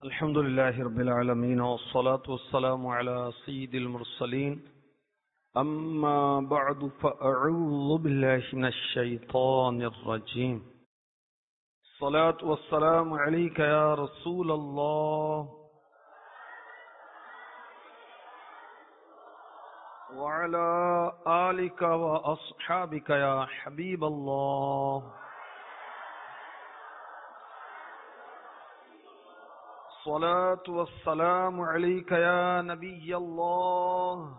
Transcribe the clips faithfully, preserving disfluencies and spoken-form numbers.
الحمد لله رب العالمين والصلاة والسلام على سيد المرسلين أما بعد فأعوذ بالله من الشيطان الرجيم. الصلاة والسلام عليك يا رسول الله وعلى آلك وأصحابك يا حبيب الله. الصلاة والسلام عليك يا نبي الله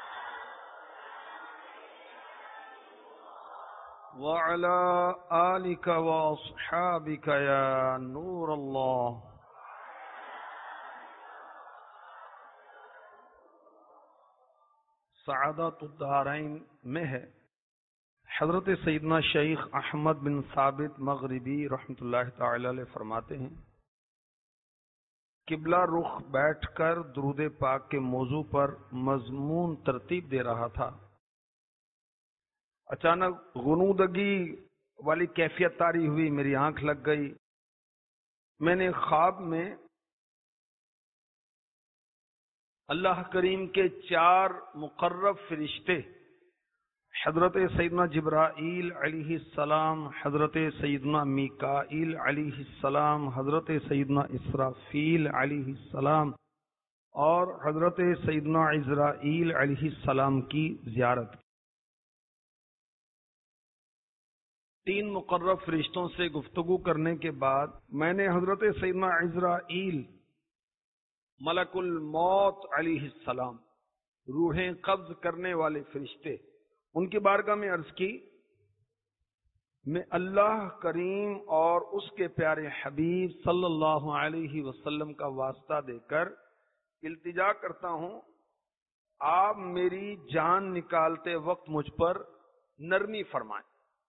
وعلى آلك وأصحابك يا نور الله. سعادت الدارین میں ہے. حضرت سیدنا شیخ احمد بن ثابت مغربی رحمۃ اللہ تعالی علیہ فرماتے ہیں، قبلہ رخ بیٹھ کر درود پاک کے موضوع پر مضمون ترتیب دے رہا تھا. اچانک غنودگی والی کیفیت طاری ہوئی، میری آنکھ لگ گئی. میں نے خواب میں اللہ کریم کے چار مقرب فرشتے حضرت سیدنا جبرائیل علیہ السلام، حضرت سیدنا میکائیل علیہ السلام، حضرت سیدنا اسرافیل علیہ السلام اور حضرت سیدنا عزرائیل علیہ السلام کی زیارت کی. تین مقرب فرشتوں سے گفتگو کرنے کے بعد میں نے حضرت سیدنا عزرائیل ملک الموت علیہ السلام، روحیں قبض کرنے والے فرشتے، ان کی بارگاہ میں عرض کی، میں اللہ کریم اور اس کے پیارے حبیب صلی اللہ علیہ وسلم کا واسطہ دے کر التجا کرتا ہوں، آپ میری جان نکالتے وقت مجھ پر نرمی فرمائیں.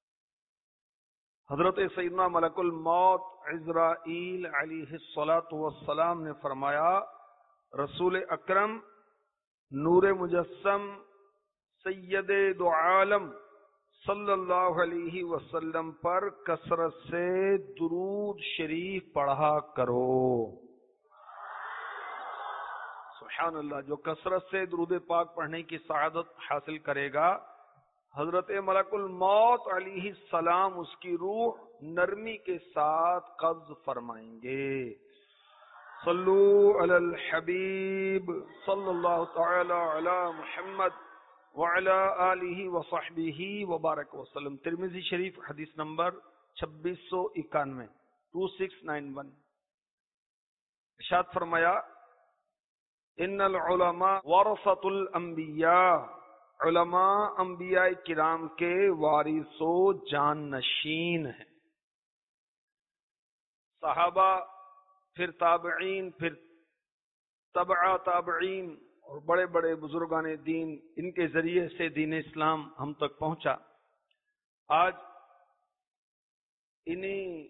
حضرت سیدنا ملک الموت عزرائیل علیہ الصلاۃ والسلام نے فرمایا، رسول اکرم نور مجسم سید دو عالم صلی اللہ علیہ وسلم پر کثرت سے درود شریف پڑھا کرو. سبحان اللہ. جو کثرت سے درود پاک پڑھنے کی سعادت حاصل کرے گا، حضرت ملک الموت علیہ السلام اس کی روح نرمی کے ساتھ قبض فرمائیں گے. صلو علی الحبیب صلی اللہ تعالی علی محمد وعلی آلہ وصحبہ وبارک وسلم. ترمذی شریف حدیث نمبر چھبیس سو اکانوے ٹو سکس نائن ون. ارشاد فرمایا، ان العلماء ورثۃ الانبیاء، علماء انبیاء کرام کے وارث و جان نشین ہیں. صحابہ، پھر تابعین، پھر تبع تابعین اور بڑے بڑے بزرگان دین، ان کے ذریعے سے دین اسلام ہم تک پہنچا. آج انہی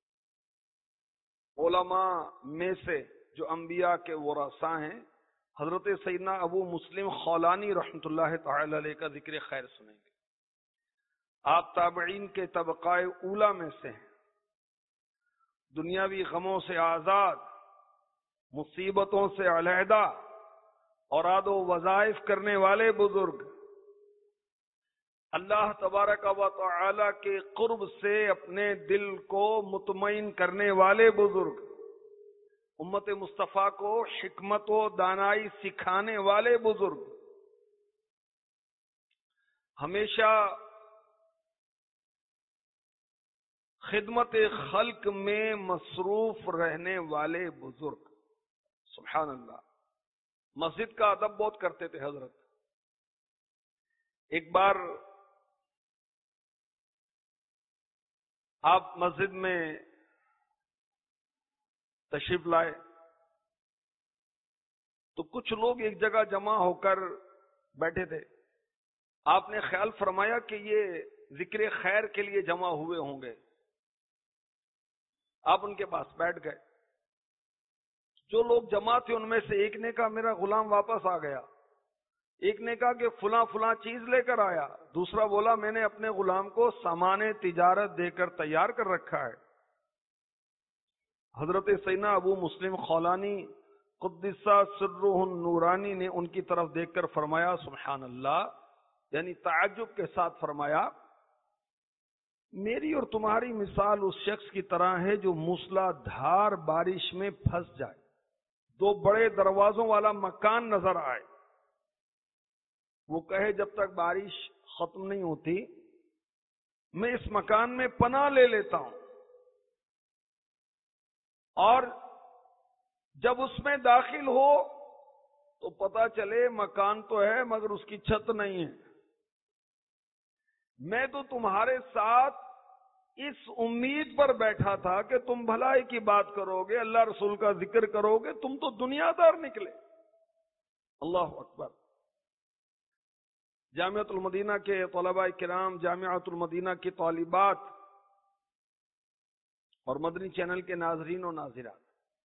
علماء میں سے جو انبیاء کے ورثاء ہیں، حضرت سیدنا ابو مسلم خولانی رحمۃ اللہ تعالی علیہ کا ذکر خیر سنیں گے. آپ تابعین کے طبقہ اولا میں سے ہیں. دنیاوی غموں سے آزاد، مصیبتوں سے علیحدہ، اوراد و وظائف کرنے والے بزرگ، اللہ تبارک و تعالی کے قرب سے اپنے دل کو مطمئن کرنے والے بزرگ، امت مصطفیٰ کو حکمت و دانائی سکھانے والے بزرگ، ہمیشہ خدمت خلق میں مصروف رہنے والے بزرگ. سبحان اللہ. مسجد کا ادب بہت کرتے تھے حضرت. ایک بار آپ مسجد میں تشریف لائے تو کچھ لوگ ایک جگہ جمع ہو کر بیٹھے تھے. آپ نے خیال فرمایا کہ یہ ذکر خیر کے لیے جمع ہوئے ہوں گے. آپ ان کے پاس بیٹھ گئے. جو لوگ جمع تھے ان میں سے ایک نے کہا میرا غلام واپس آ گیا. ایک نے کہا کہ فلاں فلاں چیز لے کر آیا. دوسرا بولا میں نے اپنے غلام کو سامان تجارت دے کر تیار کر رکھا ہے. حضرت سیدنا ابو مسلم خولانی قدس سرہ النورانی نے ان کی طرف دیکھ کر فرمایا سبحان اللہ، یعنی تعجب کے ساتھ فرمایا میری اور تمہاری مثال اس شخص کی طرح ہے جو موسلا دھار بارش میں پھنس جائے، دو بڑے دروازوں والا مکان نظر آئے، وہ کہے جب تک بارش ختم نہیں ہوتی میں اس مکان میں پناہ لے لیتا ہوں، اور جب اس میں داخل ہو تو پتا چلے مکان تو ہے مگر اس کی چھت نہیں ہے۔ میں تو تمہارے ساتھ اس امید پر بیٹھا تھا کہ تم بھلائی کی بات کرو گے، اللہ رسول کا ذکر کرو گے، تم تو دنیا دار نکلے۔ اللہ اکبر۔ جامعۃ المدینہ کے طلباء کرام، جامعۃ المدینہ کی طالبات اور مدنی چینل کے ناظرین و ناظرات،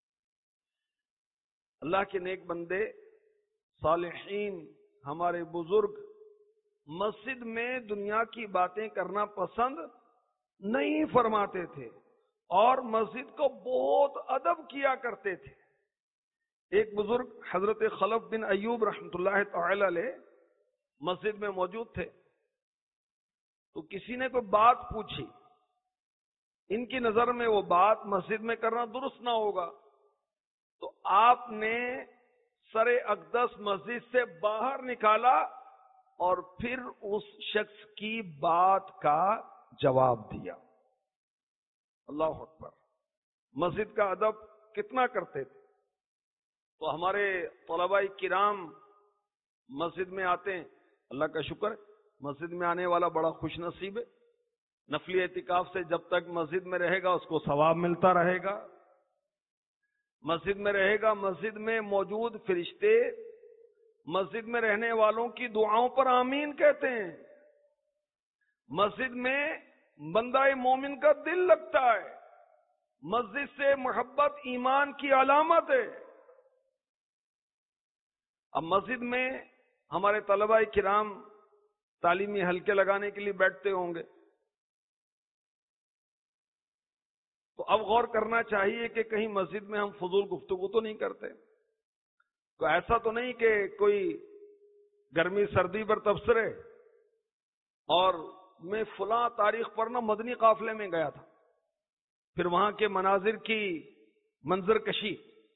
اللہ کے نیک بندے صالحین، ہمارے بزرگ مسجد میں دنیا کی باتیں کرنا پسند نہیں فرماتے تھے اور مسجد کو بہت ادب کیا کرتے تھے۔ ایک بزرگ حضرت خلف بن ایوب رحمۃ اللہ تعالی علیہ مسجد میں موجود تھے، تو کسی نے کوئی بات پوچھی، ان کی نظر میں وہ بات مسجد میں کرنا درست نہ ہوگا، تو آپ نے سر اقدس مسجد سے باہر نکالا اور پھر اس شخص کی بات کا جواب دیا۔ اللہ اکبر۔ مسجد کا ادب کتنا کرتے تھے۔ تو ہمارے طلباء کرام مسجد میں آتے ہیں، اللہ کا شکر، مسجد میں آنے والا بڑا خوش نصیب ہے، نفلی اعتکاف سے جب تک مسجد میں رہے گا اس کو ثواب ملتا رہے گا، مسجد میں رہے گا، مسجد میں موجود فرشتے مسجد میں رہنے والوں کی دعاؤں پر آمین کہتے ہیں، مسجد میں بندہ مومن کا دل لگتا ہے، مسجد سے محبت ایمان کی علامت ہے۔ اب مسجد میں ہمارے طلباء کرام تعلیمی حلقے لگانے کے لیے بیٹھتے ہوں گے، تو اب غور کرنا چاہیے کہ کہیں مسجد میں ہم فضول گفتگو تو نہیں کرتے، تو ایسا تو نہیں کہ کوئی گرمی سردی پر تبصرے، اور میں فلاں تاریخ پر نہ مدنی قافلے میں گیا تھا، پھر وہاں کے مناظر کی منظر کشی،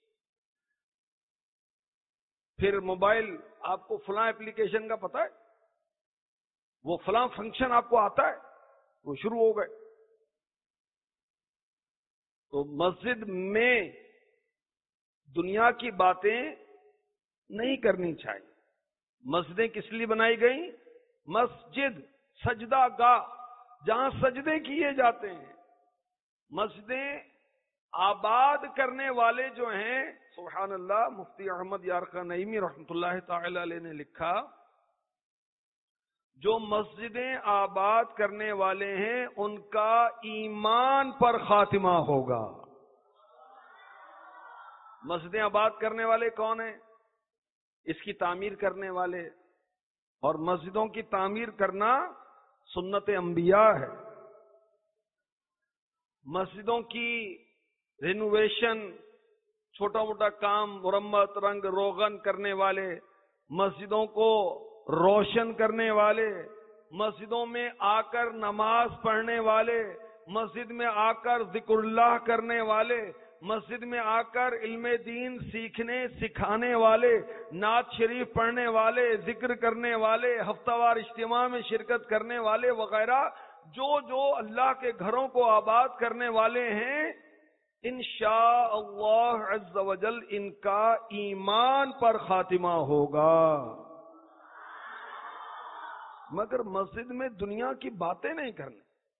پھر موبائل آپ کو فلاں اپلیکیشن کا پتہ ہے، وہ فلاں فنکشن آپ کو آتا ہے، وہ شروع ہو گئے۔ تو مسجد میں دنیا کی باتیں نہیں کرنی چاہیے۔ مسجدیں کس لیے بنائی گئیں؟ مسجد سجدہ گاہ، جہاں سجدے کیے جاتے ہیں۔ مسجدیں آباد کرنے والے جو ہیں، سبحان اللہ، مفتی احمد یارقا نعیمی رحمۃ اللہ تعالی علیہ نے لکھا، جو مسجدیں آباد کرنے والے ہیں ان کا ایمان پر خاتمہ ہوگا۔ مسجدیں آباد کرنے والے کون ہیں؟ اس کی تعمیر کرنے والے، اور مسجدوں کی تعمیر کرنا سنت انبیاء ہے۔ مسجدوں کی رینوویشن، چھوٹا موٹا کام، مرمت، رنگ روغن کرنے والے، مسجدوں کو روشن کرنے والے، مسجدوں میں آ کر نماز پڑھنے والے، مسجد میں آ کر ذکر اللہ کرنے والے، مسجد میں آ کر علم دین سیکھنے سکھانے والے، نعت شریف پڑھنے والے، ذکر کرنے والے، ہفتہ وار اجتماع میں شرکت کرنے والے وغیرہ، جو جو اللہ کے گھروں کو آباد کرنے والے ہیں، انشاء اللہ عز و جل ان کا ایمان پر خاتمہ ہوگا۔ مگر مسجد میں دنیا کی باتیں نہیں کرنی،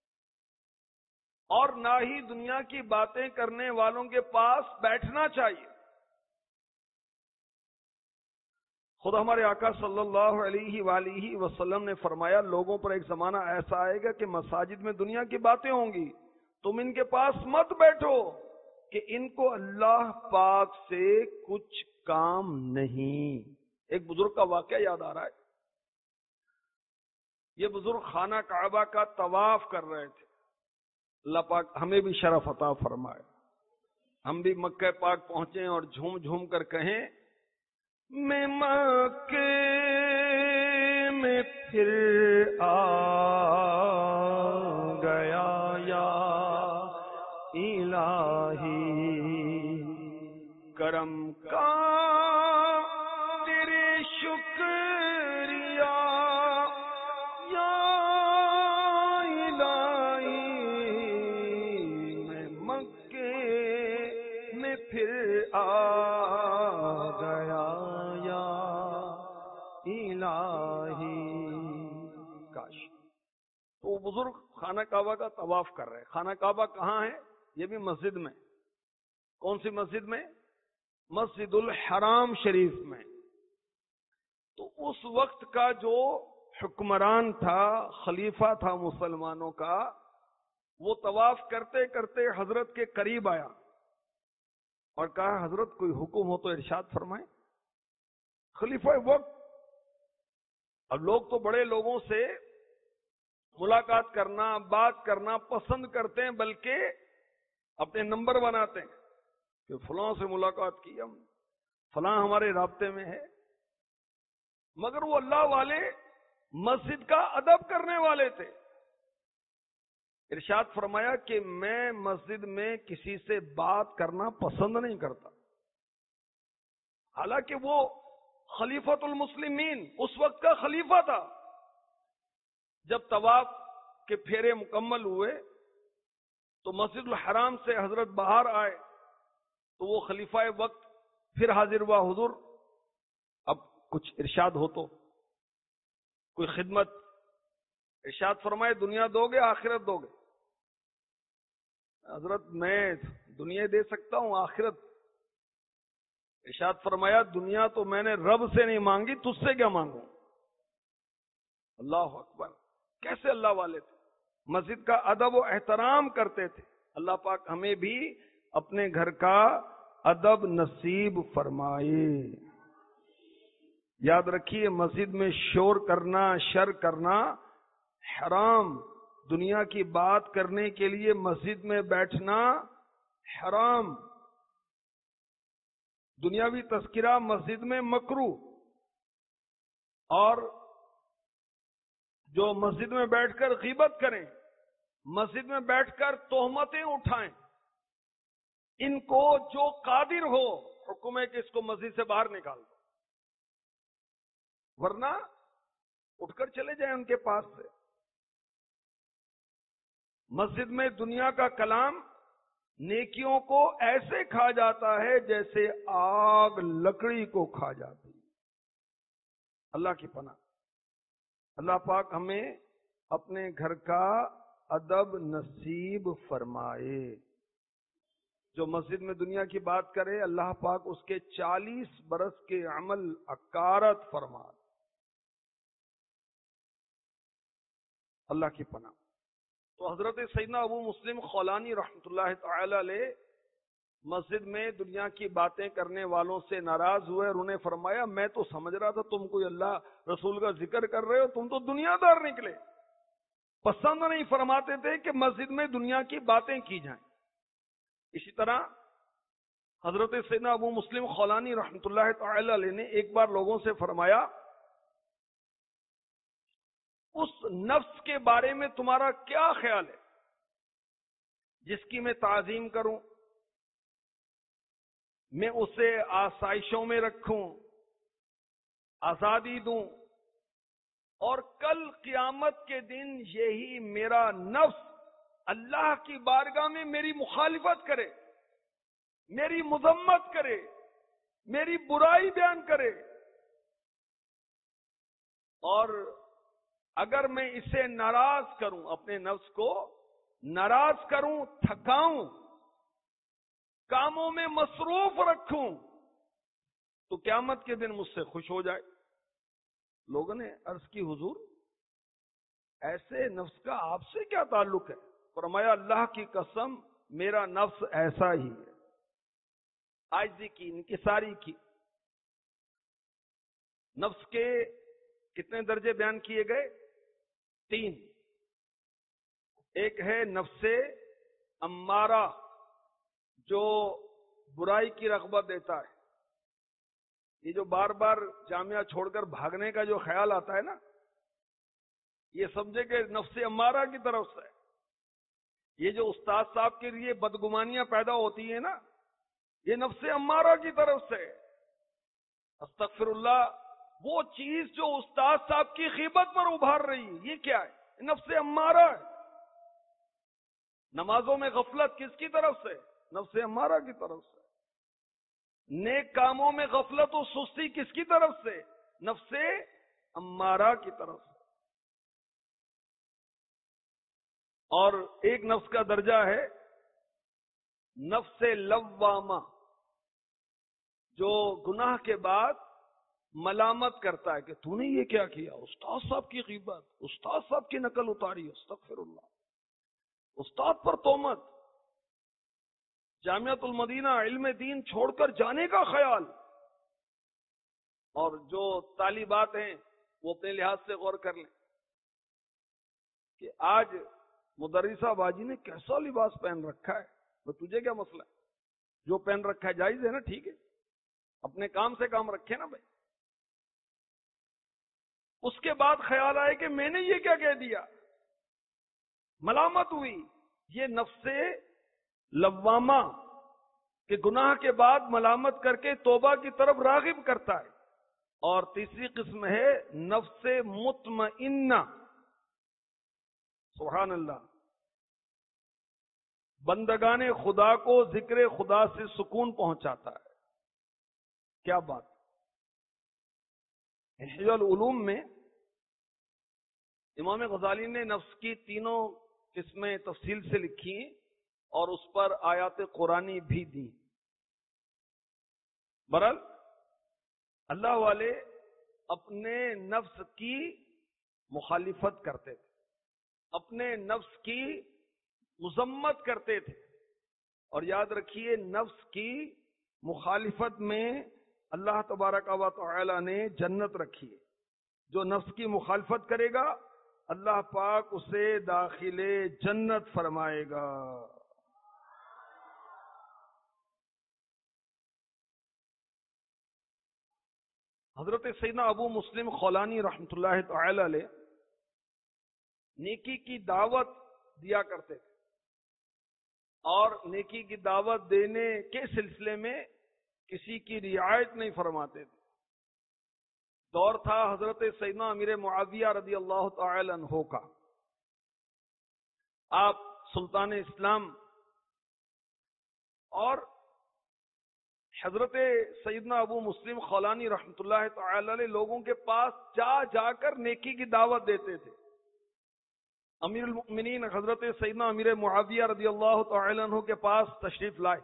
اور نہ ہی دنیا کی باتیں کرنے والوں کے پاس بیٹھنا چاہیے۔ خود ہمارے آقا صلی اللہ علیہ وآلہ وسلم نے فرمایا، لوگوں پر ایک زمانہ ایسا آئے گا کہ مساجد میں دنیا کی باتیں ہوں گی، تم ان کے پاس مت بیٹھو کہ ان کو اللہ پاک سے کچھ کام نہیں۔ ایک بزرگ کا واقعہ یاد آ رہا ہے۔ یہ بزرگ خانہ کعبہ کا طواف کر رہے تھے، اللہ پاک ہمیں بھی شرف عطا فرمائے۔ ہم بھی مکہ پاک پہنچیں اور جھوم جھوم کر کہیں میں مکے میں پھر آ گیا یا الہی، کرم کا تیرے شکریہ یا الہی، میں مکے میں پھر آ گیا یا الہی۔ کاش تو بزرگ خانہ کعبہ کا طواف کر رہے ہیں۔ خانہ کعبہ کہاں ہے؟ یہ بھی مسجد میں۔ کون سی مسجد میں؟ مسجد الحرام شریف میں۔ تو اس وقت کا جو حکمران تھا، خلیفہ تھا مسلمانوں کا، وہ طواف کرتے کرتے حضرت کے قریب آیا اور کہا حضرت کوئی حکم ہو تو ارشاد فرمائیں۔ خلیفہ وقت، اب لوگ تو بڑے لوگوں سے ملاقات کرنا، بات کرنا پسند کرتے ہیں، بلکہ اپنے نمبر بناتے ہیں کہ فلاں سے ملاقات کی ہم، فلاں ہمارے رابطے میں ہے، مگر وہ اللہ والے مسجد کا ادب کرنے والے تھے۔ ارشاد فرمایا کہ میں مسجد میں کسی سے بات کرنا پسند نہیں کرتا، حالانکہ وہ خلیفۃ المسلمین اس وقت کا خلیفہ تھا۔ جب طواف کے پھیرے مکمل ہوئے تو مسجد الحرام سے حضرت باہر آئے تو وہ خلیفہ وقت پھر حاضر ہوا، حضور اب کچھ ارشاد ہو تو، کوئی خدمت؟ ارشاد فرمائے دنیا دو گے آخرت دو گے؟ حضرت میں دنیا دے سکتا ہوں، آخرت؟ ارشاد فرمایا دنیا تو میں نے رب سے نہیں مانگی، تجھ سے کیا مانگوں؟ اللہ اکبر! کیسے اللہ والے تھے، مسجد کا ادب و احترام کرتے تھے۔ اللہ پاک ہمیں بھی اپنے گھر کا ادب نصیب فرمائے۔ یاد رکھیے مسجد میں شور کرنا، شر کرنا حرام، دنیا کی بات کرنے کے لیے مسجد میں بیٹھنا حرام، دنیاوی تذکرہ مسجد میں مکروہ، اور جو مسجد میں بیٹھ کر غیبت کریں، مسجد میں بیٹھ کر تہمتیں اٹھائیں، ان کو جو قادر ہو حکم ہے کہ اس کو مسجد سے باہر نکال دو، ورنہ اٹھ کر چلے جائیں ان کے پاس سے۔ مسجد میں دنیا کا کلام نیکیوں کو ایسے کھا جاتا ہے جیسے آگ لکڑی کو کھا جاتی ہے۔ اللہ کی پناہ، اللہ پاک ہمیں اپنے گھر کا ادب نصیب فرمائے۔ جو مسجد میں دنیا کی بات کرے اللہ پاک اس کے چالیس برس کے عمل اکارت فرما۔ اللہ کی پناہ۔ تو حضرت سیدنا ابو مسلم خولانی رحمۃ اللہ تعالی علیہ مسجد میں دنیا کی باتیں کرنے والوں سے ناراض ہوئے اور انہیں فرمایا میں تو سمجھ رہا تھا تم کوئی اللہ رسول کا ذکر کر رہے ہو، تم تو دنیا دار نکلے۔ پسند نہیں فرماتے تھے کہ مسجد میں دنیا کی باتیں کی جائیں۔ اسی طرح حضرت سیدنا ابو مسلم خولانی رحمۃ اللہ تعالی علیہ نے ایک بار لوگوں سے فرمایا اس نفس کے بارے میں تمہارا کیا خیال ہے جس کی میں تعظیم کروں، میں اسے آسائشوں میں رکھوں، آزادی دوں، اور کل قیامت کے دن یہی میرا نفس اللہ کی بارگاہ میں میری مخالفت کرے، میری مذمت کرے، میری برائی بیان کرے، اور اگر میں اسے ناراض کروں، اپنے نفس کو ناراض کروں، تھکاؤں، کاموں میں مصروف رکھوں، تو قیامت کے دن مجھ سے خوش ہو جائے۔ لوگوں نے عرض کی حضور ایسے نفس کا آپ سے کیا تعلق ہے؟ فرمایا اللہ کی قسم میرا نفس ایسا ہی ہے۔ عاجزی کی، انکساری کی۔ نفس کے کتنے درجے بیان کیے گئے؟ تین۔ ایک ہے نفس امارہ جو برائی کی رغبت دیتا ہے. یہ جو بار بار جامعہ چھوڑ کر بھاگنے کا جو خیال آتا ہے نا، یہ سمجھے کہ نفس امارہ کی طرف سے. یہ جو استاد صاحب کے لیے بدگمانیاں پیدا ہوتی ہیں نا، یہ نفس امارہ کی طرف سے. استغفر اللہ. وہ چیز جو استاد صاحب کی غیبت پر ابھار رہی ہے، یہ کیا ہے؟ نفس امارہ ہے. نمازوں میں غفلت کس کی طرف سے؟ نفس امارہ کی طرف سے. نیک کاموں میں غفلت و سستی کس کی طرف سے؟ نفس امارہ کی طرف سے. اور ایک نفس کا درجہ ہے نفس لوامہ، جو گناہ کے بعد ملامت کرتا ہے کہ تو نے یہ کیا کیا، استاد صاحب کی غیبت، استاد صاحب کی نقل اتاری. استغفر اللہ. استاد پر تہمت. جامعۃ المدینہ علم دین چھوڑ کر جانے کا خیال. اور جو طالبات ہیں وہ اپنے لحاظ سے غور کر لیں کہ آج مدرسہ باجی نے کیسا لباس پہن رکھا ہے. تو تجھے کیا مسئلہ ہے؟ جو پہن رکھا ہے جائز ہے نا، ٹھیک ہے، اپنے کام سے کام رکھے نا بھائی. اس کے بعد خیال آئے کہ میں نے یہ کیا کہہ دیا، ملامت ہوئی. یہ نفس لوامہ کہ گناہ کے بعد ملامت کر کے توبہ کی طرف راغب کرتا ہے. اور تیسری قسم ہے نفس مطمئنہ. سبحان اللہ. بندگان خدا کو ذکر خدا سے سکون پہنچاتا ہے. کیا بات. احیاء العلوم میں امام غزالی نے نفس کی تینوں قسمیں تفصیل سے لکھی اور اس پر آیات قرآنی بھی دی. برحال اللہ والے اپنے نفس کی مخالفت کرتے تھے، اپنے نفس کی مذمت کرتے تھے. اور یاد رکھیے نفس کی مخالفت میں اللہ تبارک و تعالی نے جنت رکھی ہے. جو نفس کی مخالفت کرے گا اللہ پاک اسے داخل جنت فرمائے گا. حضرت سیدنا ابو مسلم خولانی رحمۃ اللہ تعالی علیہ نیکی کی دعوت دیا کرتے تھے، اور نیکی کی دعوت دینے کے سلسلے میں کسی کی رعایت نہیں فرماتے تھے. دور تھا حضرت سیدنا امیر معاویہ رضی اللہ تعالی عنہ کا. آپ سلطان اسلام اور حضرت سیدنا ابو مسلم خولانی رحمۃ اللہ تعالی علیہ لوگوں کے پاس جا جا کر نیکی کی دعوت دیتے تھے. امیر المؤمنین حضرت سیدنا امیر معاویہ رضی اللہ تعالی عنہ کے پاس تشریف لائے.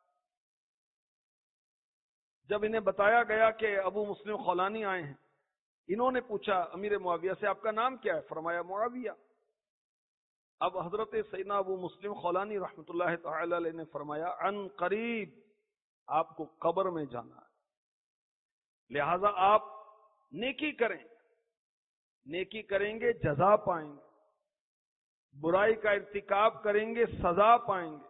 جب انہیں بتایا گیا کہ ابو مسلم خولانی آئے ہیں، انہوں نے پوچھا امیر معاویہ سے آپ کا نام کیا ہے؟ فرمایا معاویہ. اب حضرت سیدنا ابو مسلم خولانی رحمۃ اللہ تعالی علیہ نے فرمایا عن قریب آپ کو قبر میں جانا ہے، لہذا آپ نیکی کریں. نیکی کریں گے جزا پائیں گے، برائی کا ارتکاب کریں گے سزا پائیں گے.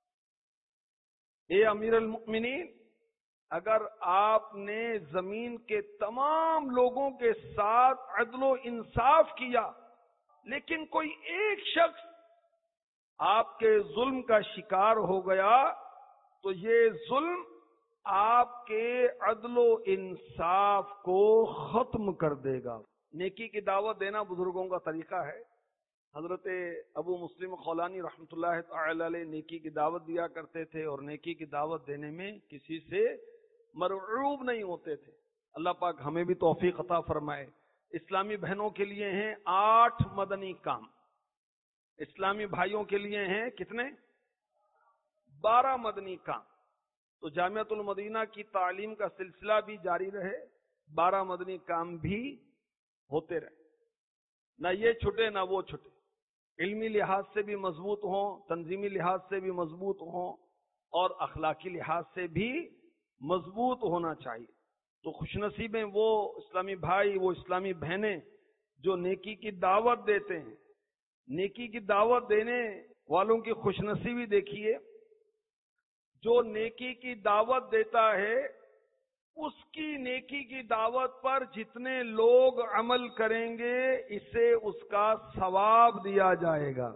اے امیر المؤمنین، اگر آپ نے زمین کے تمام لوگوں کے ساتھ عدل و انصاف کیا لیکن کوئی ایک شخص آپ کے ظلم کا شکار ہو گیا تو یہ ظلم آپ کے عدل و انصاف کو ختم کر دے گا. نیکی کی دعوت دینا بزرگوں کا طریقہ ہے. حضرت ابو مسلم خولانی رحمۃ اللہ تعالی علیہ نیکی کی دعوت دیا کرتے تھے اور نیکی کی دعوت دینے میں کسی سے مرعوب نہیں ہوتے تھے. اللہ پاک ہمیں بھی توفیق عطا فرمائے. اسلامی بہنوں کے لیے ہیں آٹھ مدنی کام، اسلامی بھائیوں کے لیے ہیں کتنے؟ بارہ مدنی کام. تو جامعۃ المدینہ کی تعلیم کا سلسلہ بھی جاری رہے، بارہ مدنی کام بھی ہوتے رہے، نہ یہ چھٹے نہ وہ چھٹے. علمی لحاظ سے بھی مضبوط ہوں، تنظیمی لحاظ سے بھی مضبوط ہوں، اور اخلاقی لحاظ سے بھی مضبوط ہونا چاہیے. تو خوش نصیب ہیں وہ اسلامی بھائی، وہ اسلامی بہنیں جو نیکی کی دعوت دیتے ہیں. نیکی کی دعوت دینے والوں کی خوش نصیبی دیکھیے. جو نیکی کی دعوت دیتا ہے اس کی نیکی کی دعوت پر جتنے لوگ عمل کریں گے اسے اس کا ثواب دیا جائے گا۔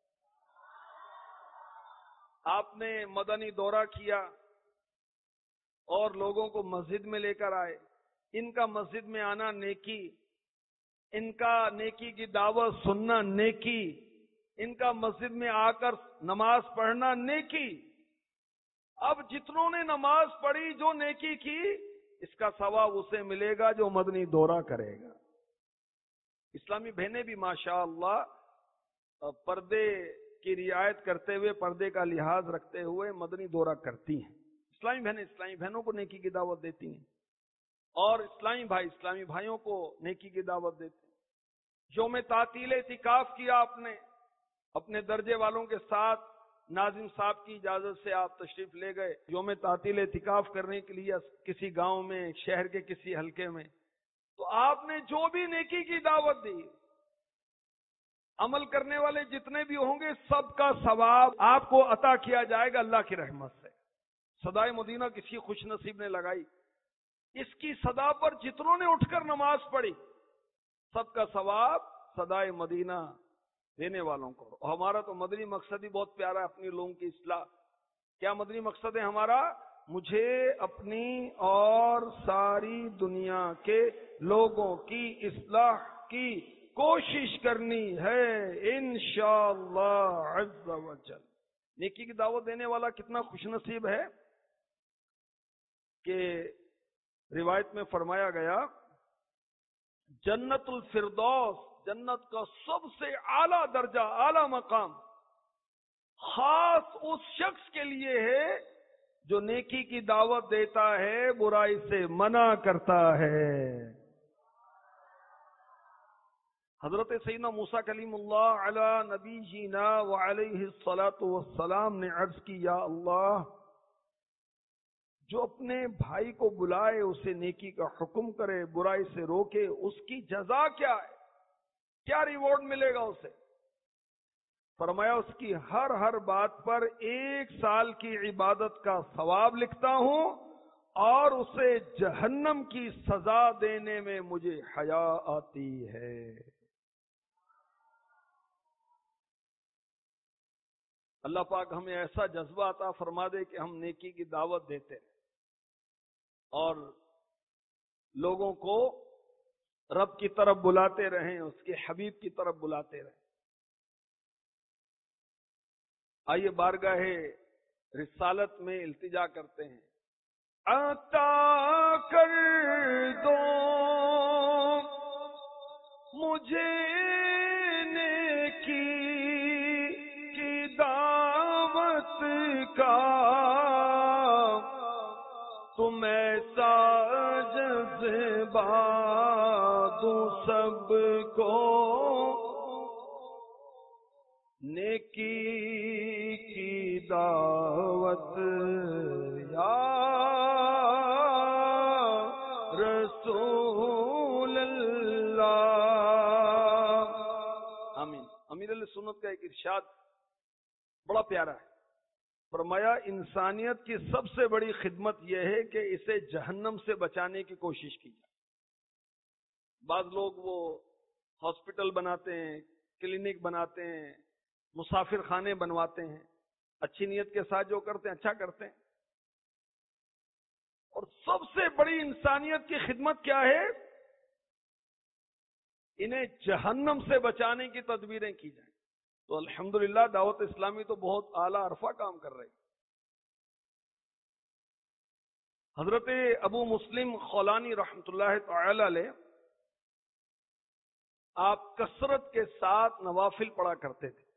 آپ نے مدنی دورہ کیا اور لوگوں کو مسجد میں لے کر آئے، ان کا مسجد میں آنا نیکی، ان کا نیکی کی دعوت سننا نیکی، ان کا مسجد میں آ کر نماز پڑھنا نیکی۔ اب جتنوں نے نماز پڑھی، جو نیکی کی، اس کا ثواب اسے ملے گا جو مدنی دورہ کرے گا۔ اسلامی بہنیں بھی ماشاءاللہ پردے کی رعایت کرتے ہوئے، پردے کا لحاظ رکھتے ہوئے مدنی دورہ کرتی ہیں۔ اسلامی بہنیں اسلامی بہنوں کو نیکی کی دعوت دیتی ہیں، اور اسلامی بھائی اسلامی بھائیوں کو نیکی کی دعوت دیتے ہیں۔ یوم تعطیل اعتکاف کیا آپ نے، اپنے درجے والوں کے ساتھ ناظم صاحب کی اجازت سے آپ تشریف لے گئے یوم تعطیل اعتکاف کرنے کے لیے کسی گاؤں میں، شہر کے کسی حلقے میں، تو آپ نے جو بھی نیکی کی دعوت دی، عمل کرنے والے جتنے بھی ہوں گے سب کا ثواب آپ کو عطا کیا جائے گا اللہ کی رحمت سے۔ صدائے مدینہ کسی خوش نصیب نے لگائی، اس کی صدا پر جتنوں نے اٹھ کر نماز پڑھی سب کا ثواب صدائے مدینہ دینے والوں کو۔ اور ہمارا تو مدنی مقصد ہی بہت پیارا ہے، اپنی لوگوں کی اصلاح۔ کیا مدنی مقصد ہے ہمارا؟ مجھے اپنی اور ساری دنیا کے لوگوں کی اصلاح کی کوشش کرنی ہے انشاءاللہ عز و جل۔ نیکی کی دعوت دینے والا کتنا خوش نصیب ہے کہ روایت میں فرمایا گیا جنت الفردوس، جنت کا سب سے اعلیٰ درجہ، اعلیٰ مقام خاص اس شخص کے لیے ہے جو نیکی کی دعوت دیتا ہے، برائی سے منع کرتا ہے۔ حضرت سیدنا موسیٰ کلیم اللہ علی نبی جینا وعلیہ الصلاۃ والسلام نے عرض کی، یا اللہ، جو اپنے بھائی کو بلائے، اسے نیکی کا حکم کرے، برائی سے روکے، اس کی جزا کیا ہے؟ کیا ریوارڈ ملے گا اسے؟ فرمایا اس کی ہر ہر بات پر ایک سال کی عبادت کا ثواب لکھتا ہوں، اور اسے جہنم کی سزا دینے میں مجھے حیا آتی ہے۔ اللہ پاک ہمیں ایسا جذبہ عطا فرما دے کہ ہم نیکی کی دعوت دیتے ہیں اور لوگوں کو رب کی طرف بلاتے رہیں، اس کے حبیب کی طرف بلاتے رہیں۔ آئیے بارگاہ رسالت میں التجا کرتے ہیں، عطا کر دو مجھے نیکی کی دعوت کا، تم ایسا جذبہ دوں سب کو، نیکی کی دعوت یا رسول اللہ۔ آمین۔ امیر علیہ سنت کا ایک ارشاد بڑا پیارا ہے، فرمایا انسانیت کی سب سے بڑی خدمت یہ ہے کہ اسے جہنم سے بچانے کی کوشش کی جائے۔ بعض لوگ وہ ہاسپٹل بناتے ہیں، کلینک بناتے ہیں، مسافر خانے بنواتے ہیں، اچھی نیت کے ساتھ جو کرتے ہیں اچھا کرتے ہیں، اور سب سے بڑی انسانیت کی خدمت کیا ہے؟ انہیں جہنم سے بچانے کی تدبیریں کی جائیں۔ تو الحمدللہ دعوت اسلامی تو بہت اعلیٰ عرفہ کام کر رہی۔ حضرت ابو مسلم خولانی رحمۃ اللہ تعالی علیہ آپ کثرت کے ساتھ نوافل پڑھا کرتے تھے۔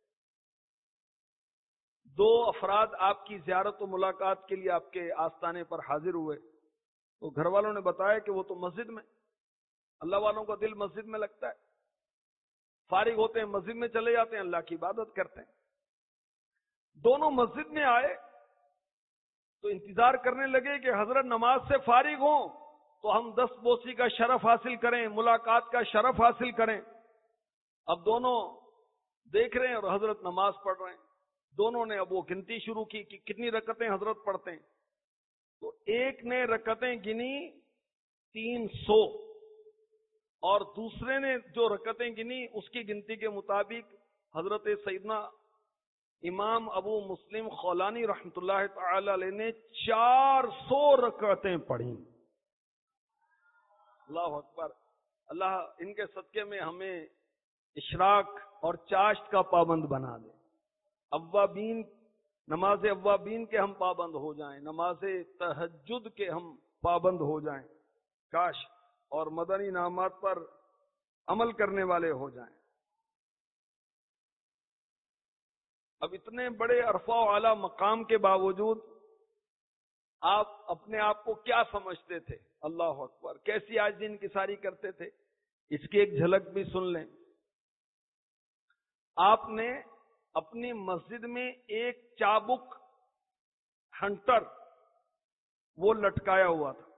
دو افراد آپ کی زیارت و ملاقات کے لیے آپ کے آستانے پر حاضر ہوئے، تو گھر والوں نے بتایا کہ وہ تو مسجد میں، اللہ والوں کا دل مسجد میں لگتا ہے، فارغ ہوتے ہیں مسجد میں چلے جاتے ہیں، اللہ کی عبادت کرتے ہیں۔ دونوں مسجد میں آئے تو انتظار کرنے لگے کہ حضرت نماز سے فارغ ہوں تو ہم دست بوسی کا شرف حاصل کریں، ملاقات کا شرف حاصل کریں۔ اب دونوں دیکھ رہے ہیں اور حضرت نماز پڑھ رہے ہیں۔ دونوں نے اب وہ گنتی شروع کی کہ کتنی رکعتیں حضرت پڑھتے ہیں. تو ایک نے رکعتیں گنی تین سو اور دوسرے نے جو رکعتیں گنی اس کی گنتی کے مطابق حضرت سیدنا امام ابو مسلم خولانی رحمت اللہ تعالی علیہ نے چار سو رکعتیں پڑھی. اللہ اکبر. اللہ ان کے صدقے میں ہمیں اشراق اور چاشت کا پابند بنا دے. اوابین نماز اوابین کے ہم پابند ہو جائیں, نماز تہجد کے ہم پابند ہو جائیں, کاش اور مدنی انعامات پر عمل کرنے والے ہو جائیں. اب اتنے بڑے عرفہ و اعلیٰ مقام کے باوجود آپ اپنے آپ کو کیا سمجھتے تھے؟ اللہ اکبر. کیسی عاجزی انکساری کرتے تھے, اس کی ایک جھلک بھی سن لیں. آپ نے اپنی مسجد میں ایک چابک ہنٹر وہ لٹکایا ہوا تھا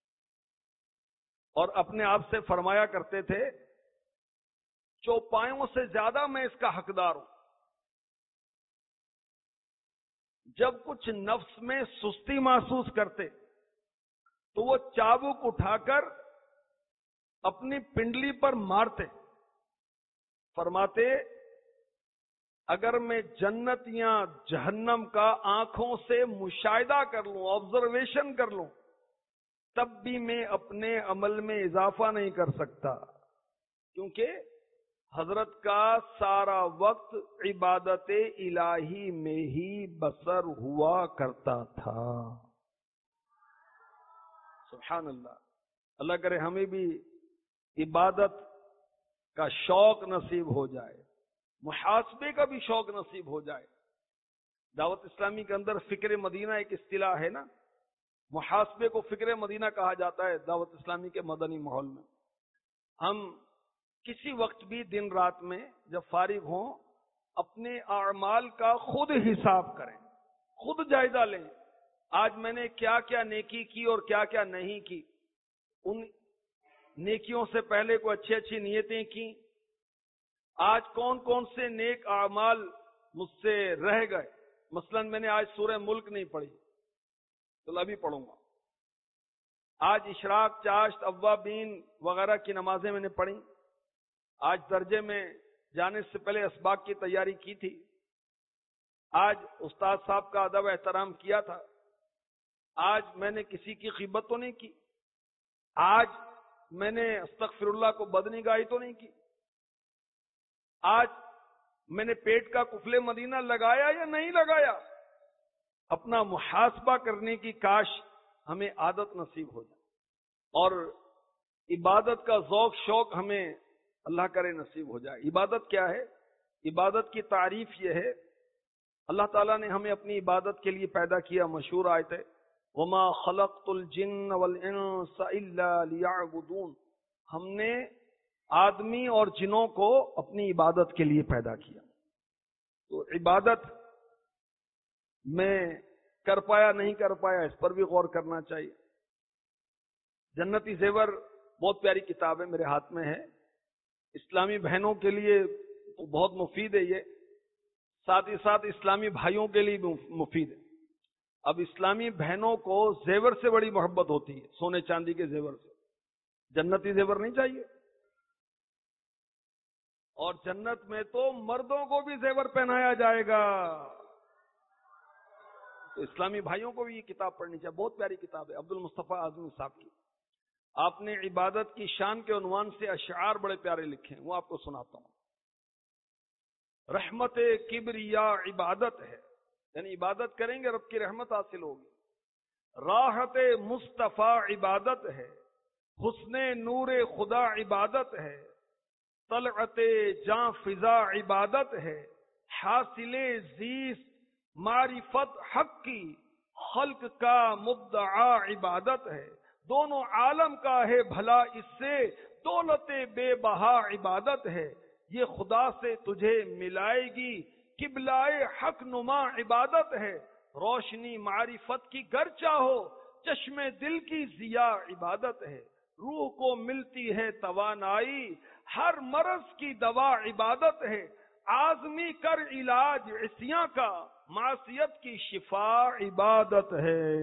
اور اپنے آپ سے فرمایا کرتے تھے چوپایوں سے زیادہ میں اس کا حقدار ہوں. جب کچھ نفس میں سستی محسوس کرتے تو وہ چابک اٹھا کر اپنی پنڈلی پر مارتے. فرماتے اگر میں جنت یا جہنم کا آنکھوں سے مشاہدہ کر لوں, آبزرویشن کر لوں, تب بھی میں اپنے عمل میں اضافہ نہیں کر سکتا, کیونکہ حضرت کا سارا وقت عبادت الہی میں ہی بسر ہوا کرتا تھا. سبحان اللہ. اللہ کرے ہمیں بھی عبادت کا شوق نصیب ہو جائے, محاسبے کا بھی شوق نصیب ہو جائے. دعوت اسلامی کے اندر فکر مدینہ ایک اصطلاح ہے نا, محاسبے کو فکر مدینہ کہا جاتا ہے دعوت اسلامی کے مدنی ماحول میں. ہم کسی وقت بھی دن رات میں جب فارغ ہوں اپنے اعمال کا خود حساب کریں, خود جائزہ لیں. آج میں نے کیا کیا نیکی کی اور کیا کیا نہیں کی. ان نیکیوں سے پہلے کوئی اچھی اچھی نیتیں کی. آج کون کون سے نیک اعمال مجھ سے رہ گئے. مثلا میں نے آج سورہ ملک نہیں پڑھی, تو ابھی پڑھوں گا. آج اشراق, چاشت, اوابین وغیرہ کی نمازیں میں نے پڑھی. آج درجے میں جانے سے پہلے اسباق کی تیاری کی تھی. آج استاد صاحب کا ادب احترام کیا تھا. آج میں نے کسی کی غیبت تو نہیں کی. آج میں نے استغفر اللہ کو بدنگاہی تو نہیں کی. آج میں نے پیٹ کا کفلے مدینہ لگایا یا نہیں لگایا. اپنا محاسبہ کرنے کی کاش ہمیں عادت نصیب ہو جائے, اور عبادت کا ذوق شوق ہمیں اللہ کرے نصیب ہو جائے. عبادت کیا ہے؟ عبادت کی تعریف یہ ہے, اللہ تعالیٰ نے ہمیں اپنی عبادت کے لیے پیدا کیا. مشہور آیت ہے وَمَا خَلَقْتُ الْجِنَّ وَالْإِنسَ إِلَّا لِيَعْبُدُونَ. ہم نے آدمی اور جنوں کو اپنی عبادت کے لیے پیدا کیا. تو عبادت میں کر پایا نہیں کر پایا اس پر بھی غور کرنا چاہیے. جنتی زیور بہت پیاری کتاب ہے, میرے ہاتھ میں ہے. اسلامی بہنوں کے لیے بہت مفید ہے یہ, ساتھ ہی ساتھ اسلامی بھائیوں کے لیے بھی مفید ہے. اب اسلامی بہنوں کو زیور سے بڑی محبت ہوتی ہے, سونے چاندی کے زیور سے. جنتی زیور نہیں چاہیے. اور جنت میں تو مردوں کو بھی زیور پہنایا جائے گا. تو اسلامی بھائیوں کو بھی یہ کتاب پڑھنی چاہیے. بہت پیاری کتاب ہے عبد المصطفیٰ اعظمی صاحب کی. آپ نے عبادت کی شان کے عنوان سے اشعار بڑے پیارے لکھے ہیں, وہ آپ کو سناتا ہوں. رحمت کبریا عبادت ہے, یعنی عبادت کریں گے رب کی رحمت حاصل ہوگی. راحت مصطفیٰ عبادت ہے, حسن نور خدا عبادت ہے, طلعت جاں فضا عبادت ہے, حاصل زیست معرفت حق کی, خلق کا مبدعا عبادت ہے. دونوں عالم کا ہے بھلا اس سے, دولت بے بہا عبادت ہے. یہ خدا سے تجھے ملائے گی, قبلائے حق نما عبادت ہے. روشنی معرفت کی گر چاہو, چشم دل کی ضیا عبادت ہے. روح کو ملتی ہے توانائی, ہر مرض کی دوا عبادت ہے. آزمی کر علاج عصیاں کا، معصیت کی شفا عبادت ہے۔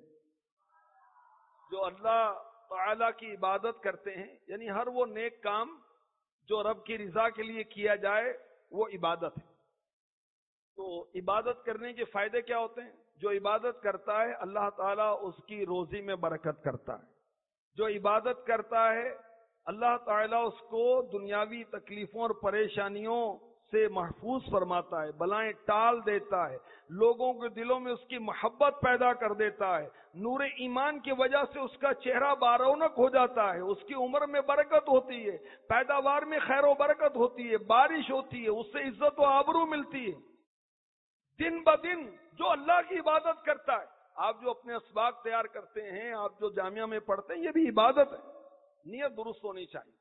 جو اللہ تعالی کی عبادت کرتے ہیں، یعنی ہر وہ نیک کام جو رب کی رضا کے لیے کیا جائے وہ عبادت ہے۔ تو عبادت کرنے کے فائدے کیا ہوتے ہیں؟ جو عبادت کرتا ہے اللہ تعالیٰ اس کی روزی میں برکت کرتا ہے۔ جو عبادت کرتا ہے اللہ تعالیٰ اس کو دنیاوی تکلیفوں اور پریشانیوں سے محفوظ فرماتا ہے، بلائیں ٹال دیتا ہے، لوگوں کے دلوں میں اس کی محبت پیدا کر دیتا ہے، نور ایمان کی وجہ سے اس کا چہرہ بارونق ہو جاتا ہے، اس کی عمر میں برکت ہوتی ہے، پیداوار میں خیر و برکت ہوتی ہے، بارش ہوتی ہے، اس سے عزت و آبرو ملتی ہے۔ دن بدن جو اللہ کی عبادت کرتا ہے، آپ جو اپنے اسباق تیار کرتے ہیں، آپ جو جامعہ میں پڑھتے ہیں، یہ بھی عبادت ہے۔ نیت درست ہونی چاہیے۔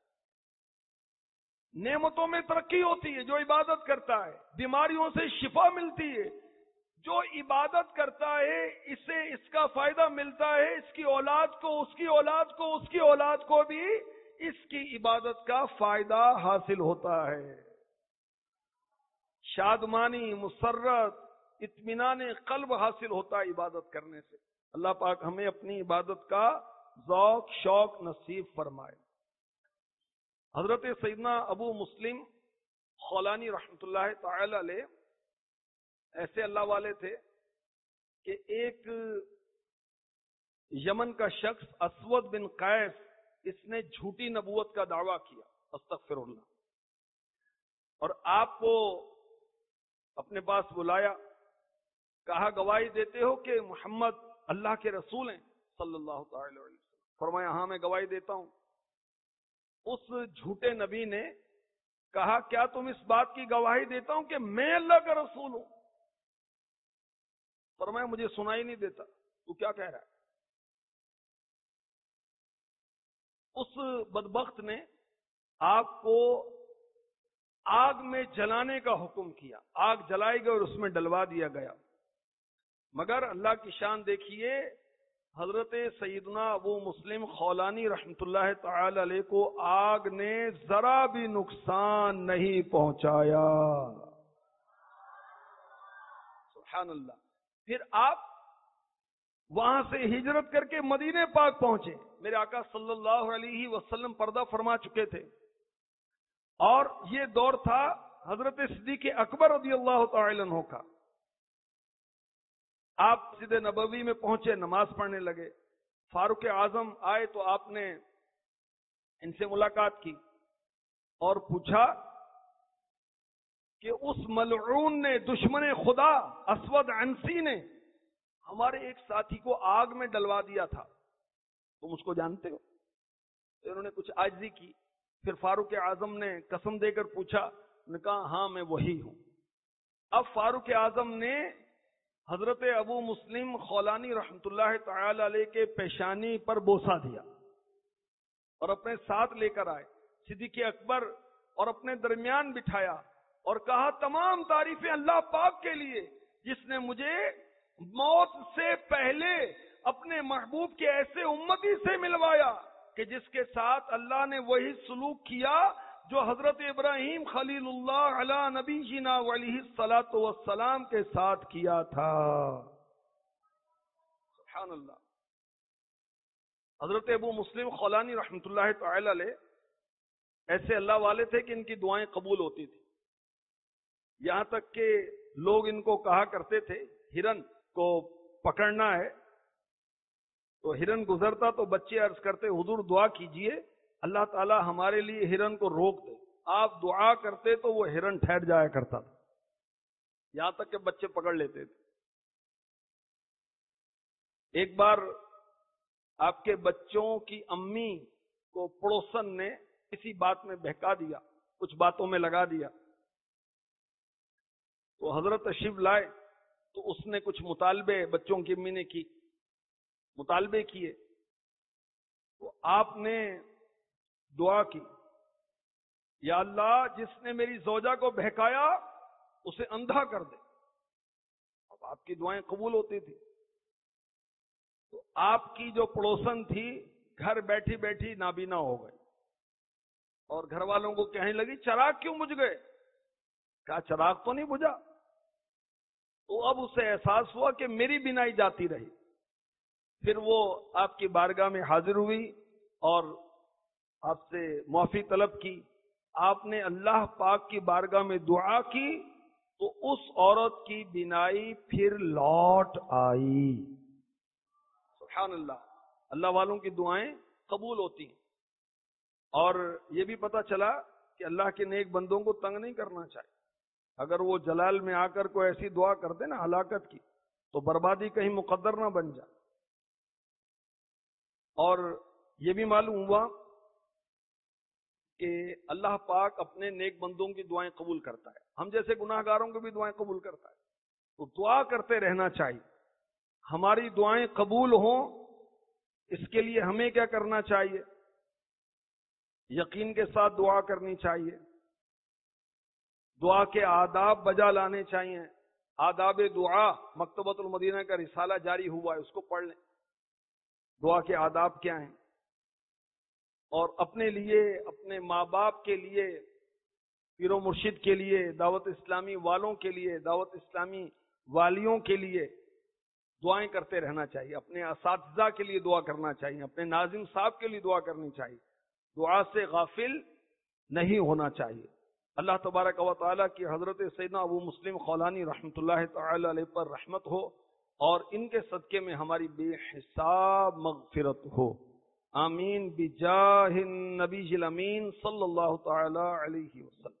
نعمتوں میں ترقی ہوتی ہے جو عبادت کرتا ہے، بیماریوں سے شفا ملتی ہے۔ جو عبادت کرتا ہے اسے اس کا فائدہ ملتا ہے، اس کی اولاد کو، اس کی اولاد کو، اس کی اولاد کو بھی اس کی عبادت کا فائدہ حاصل ہوتا ہے۔ شادمانی، مسرت، اطمینان قلب حاصل ہوتا ہے عبادت کرنے سے۔ اللہ پاک ہمیں اپنی عبادت کا ذوق شوق نصیب فرمائے۔ حضرت سیدنا ابو مسلم خولانی رحمۃ اللہ تعالی علیہ ایسے اللہ والے تھے کہ ایک یمن کا شخص اسود بن قیس، اس نے جھوٹی نبوت کا دعویٰ کیا، استغفر اللہ، اور آپ کو اپنے پاس بلایا، کہا گواہی دیتے ہو کہ محمد اللہ کے رسول ہیں صلی اللہ تعالی علیہ وسلم؟ فرمایا ہاں میں گواہی دیتا ہوں۔ اس جھوٹے نبی نے کہا کیا تم اس بات کی گواہی دیتا ہوں کہ میں اللہ کا رسول ہوں؟ فرمایا مجھے سنائی نہیں دیتا، تو کیا کہہ رہا ہے؟ اس بدبخت نے آپ کو آگ میں جلانے کا حکم کیا، آگ جلائی گئی اور اس میں ڈلوا دیا گیا۔ مگر اللہ کی شان دیکھیے، حضرت سیدنا ابو مسلم خولانی رحمت اللہ تعالی علیہ کو آگ نے ذرا بھی نقصان نہیں پہنچایا۔ سبحان اللہ۔ پھر آپ وہاں سے ہجرت کر کے مدینے پاک پہنچے۔ میرے آقا صلی اللہ علیہ وسلم پردہ فرما چکے تھے، اور یہ دور تھا حضرت صدیق اکبر رضی اللہ تعالی عنہ کا۔ آپ مسجد نبوی میں پہنچے، نماز پڑھنے لگے، فاروق اعظم آئے تو آپ نے ان سے ملاقات کی اور پوچھا کہ اس ملعون نے، دشمن خدا اسود عنسی نے ہمارے ایک ساتھی کو آگ میں ڈلوا دیا تھا، تم اس کو جانتے ہو؟ انہوں نے کچھ عاجزی کی۔ پھر فاروق اعظم نے قسم دے کر پوچھا، انہوں نے کہا ہاں میں وہی ہوں۔ اب فاروق اعظم نے حضرت ابو مسلم خولانی رحمت اللہ تعالی علیہ کے پیشانی پر بوسہ دیا اور اپنے ساتھ لے کر آئے، صدیق اکبر اور اپنے درمیان بٹھایا اور کہا تمام تعریفیں اللہ پاک کے لیے جس نے مجھے موت سے پہلے اپنے محبوب کے ایسے امتی سے ملوایا کہ جس کے ساتھ اللہ نے وہی سلوک کیا جو حضرت ابراہیم خلیل اللہ علی نبی جینا علیہ الصلوۃ والسلام کے ساتھ کیا تھا۔ سبحان اللہ۔ حضرت ابو مسلم خولانی رحمت اللہ تعالی علیہ ایسے اللہ والے تھے کہ ان کی دعائیں قبول ہوتی تھی، یہاں تک کہ لوگ ان کو کہا کرتے تھے ہرن کو پکڑنا ہے تو ہرن گزرتا تو بچے عرض کرتے حضور دعا کیجئے اللہ تعالی ہمارے لیے ہرن کو روک دے، آپ دعا کرتے تو وہ ہرن ٹھہر جایا کرتا تھا، یہاں تک کہ بچے پکڑ لیتے تھے۔ ایک بار آپ کے بچوں کی امی کو پڑوسن نے کسی بات میں بہکا دیا، کچھ باتوں میں لگا دیا، تو حضرت تشریف لائے تو اس نے کچھ مطالبے بچوں کی امی نے کی، مطالبے کیے تو آپ نے دعا کی، یا اللہ جس نے میری زوجہ کو بہکایا اسے اندھا کر دے۔ اب آپ کی دعائیں قبول ہوتی تھی، تو آپ کی جو پڑوسن تھی گھر بیٹھی بیٹھی نابینا ہو گئے اور گھر والوں کو کہنے لگی چراغ کیوں بجھ گئے؟ کہا چراغ تو نہیں بجھا؟ تو اب اسے احساس ہوا کہ میری بینائی جاتی رہی. پھر وہ آپ کی بارگاہ میں حاضر ہوئی اور آپ سے معافی طلب کی. آپ نے اللہ پاک کی بارگاہ میں دعا کی تو اس عورت کی بینائی پھر لوٹ آئی. سبحان اللہ. اللہ والوں کی دعائیں قبول ہوتی ہیں. اور یہ بھی پتہ چلا کہ اللہ کے نیک بندوں کو تنگ نہیں کرنا چاہیے. اگر وہ جلال میں آ کر کوئی ایسی دعا کرتے نا ہلاکت کی تو بربادی کہیں مقدر نہ بن جائے. اور یہ بھی معلوم ہوا کہ اللہ پاک اپنے نیک بندوں کی دعائیں قبول کرتا ہے. ہم جیسے گناہ گاروں کی بھی دعائیں قبول کرتا ہے. تو دعا کرتے رہنا چاہیے. ہماری دعائیں قبول ہوں اس کے لیے ہمیں کیا کرنا چاہیے؟ یقین کے ساتھ دعا کرنی چاہیے. دعا کے آداب بجا لانے چاہیے. آداب دعا مکتبۃ المدینہ کا رسالہ جاری ہوا ہے، اس کو پڑھ لیں. دعا کے آداب کیا ہیں؟ اور اپنے لیے، اپنے ماں باپ کے لیے، پیر و مرشد کے لیے، دعوت اسلامی والوں کے لیے، دعوت اسلامی والیوں کے لیے دعائیں کرتے رہنا چاہیے. اپنے اساتذہ کے لیے دعا کرنا چاہیے. اپنے ناظم صاحب کے لیے دعا کرنی چاہیے. دعا سے غافل نہیں ہونا چاہیے. اللہ تبارک و تعالیٰ کی حضرت سیدنا ابو مسلم خولانی رحمۃ اللہ تعالی علیہ پر رحمت ہو اور ان کے صدقے میں ہماری بے حساب مغفرت ہو. آمین بجاہ النبی الامین صلی اللہ تعالی علیہ وسلم.